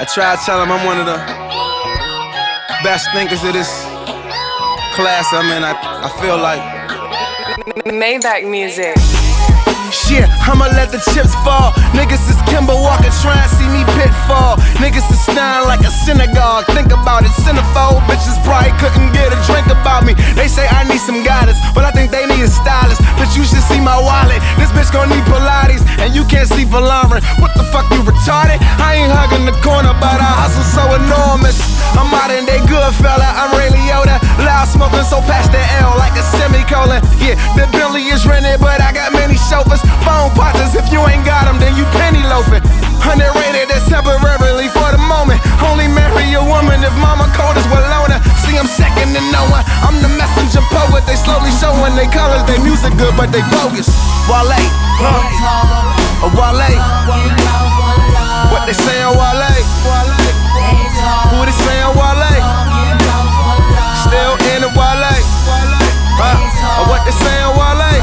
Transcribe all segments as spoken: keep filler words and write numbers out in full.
try to tell him I'm one of the best thinkers of this class I'm in. I, I feel like Maybach music. Shit, I'ma let the chips fall. Niggas is Kimber Walker trying to see me pitfall. Niggas is snarling like a synagogue. Think about it, centerfold bitches probably couldn't get a drink about me. They say I need some guidance, but I think they need a stylist. But you should see my wallet. This bitch gon' need Pilates, and you can't see for Lauren. What the fuck, you retarded? I ain't hugging the corner, but I hustle so enormous. I'm modern day good fella, I'm Ray Liotta. Loud smoking so past the L like a semicolon. Yeah, the Bentley is rented, but I got many chauffeurs. Phone partners, if you ain't got them, then you penny loafing. Underrated, that's temporarily for the moment. Only marry a woman if mama cold as Walona. See, I'm second to no one. I'm the messenger poet. They slowly showing they colors, they music good, but they bogus. Wale, huh? A Wale. What they saying, Wale? Who they saying, Wale? Still in it, Wale. Huh? What they saying, Wale?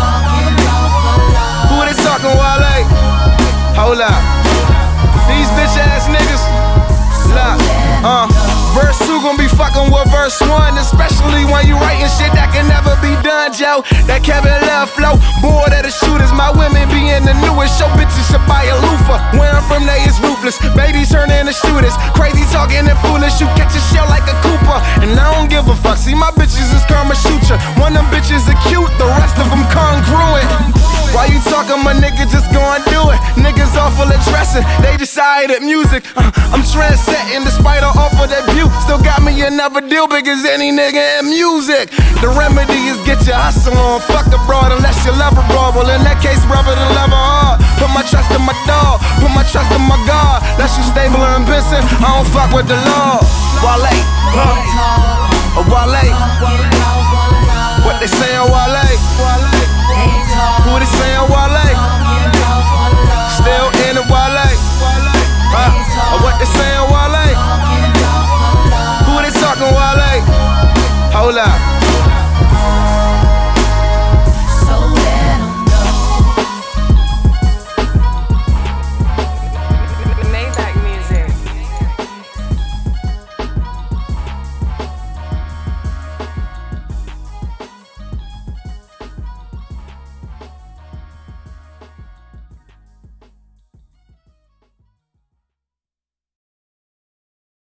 Who they talking, Wale? Hold up. These bitch ass niggas. Look, uh, verse two gon' be fucking with verse one, especially when you writing shit that can never be done, Joe. That Kevin Love flow, bored of the shooters. My women be in the newest show, bitches should buy a loofah. Where I'm from, they is ruthless. Babies turn into shooters. Crazy talking and foolish. You catch a shell like a Cooper, and I don't give a fuck. See, my bitches is karma shooter. One of them bitches are cute, the rest of them congruent. Why you talking, my nigga? Just go and do it. Niggas awful at dressing, they decided music. Uh, I'm trendsetting despite all awful debut. Still got me another deal big as any nigga in music. The remedy is get your hustle on. Fuck a broad unless you love a broad. Well, in that case, brother, then love her hard. Put my trust in my dog, put my trust in my God. That's you Stabler and Benson, I don't fuck with the law. Wale, huh? A Wale. What they saying, Wale?